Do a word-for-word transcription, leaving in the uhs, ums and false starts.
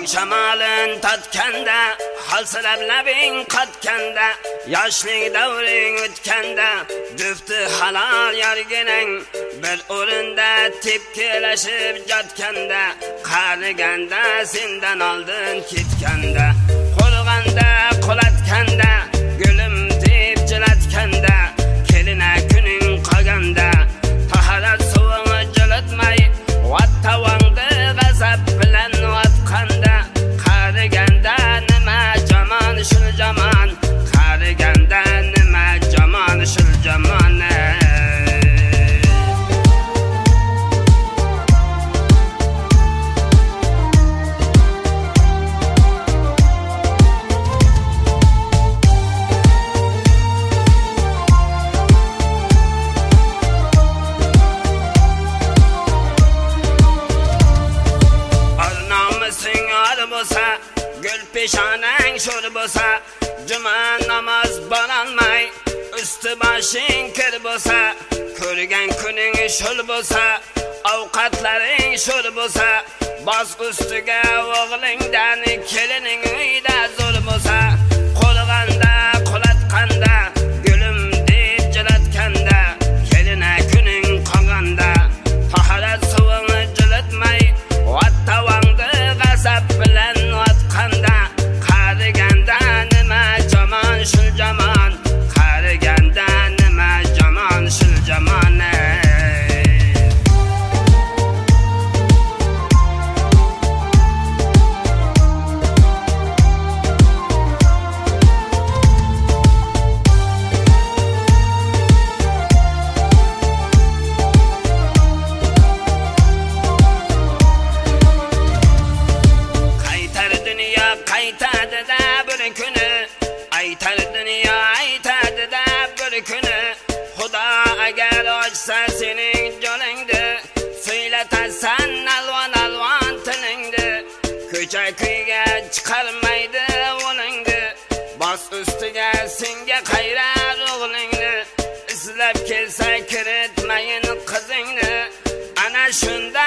shamolin tatganda, halsirab labing qatganda, yoshlik davring o'tganda, jufti halol yarginang bir o'rinda tepkilashib jotganda, qariganda sendan oldin ketganda, qo'rg'anda qo'latganda, gulim deb jilatganda, kelina kuning qolganda, tahorat suvini jilatmay vattavangda g'azab bilan otqanda, qariganda nima jamon shul jamon, qariganda nima jamon shul jamon. Gül peshonang sho'r bo'lsa, juma namoz bo'lolmay, usti boshing kir bo'lsa, ko'rgan kuning sho'r bo'lsa, ovqatlaring sho'r bo'lsa, boz ustiga o'g'lingdan kelining uyda zo'r bo'lsa, qo'rg'anda qo'latganda, gulim deb jilatganda, kelina kuning qolganda, tahorat suvini jilatmay vattavangda g'azab bilan otqanda, qariganda nima jamon shul jamon, qariganda nima jamon shul jamon. Aytar dunyo aytadi da bir kuni, Xudo agar ochsa sening joningni, so'ylatasan alvon alvon tilingni, ko'cha kuyga chiqarmaydi o'lingni, bos ustiga senga qayrar o'g'lingni, izlab kelsa kiritmayin qizingni, ana shunda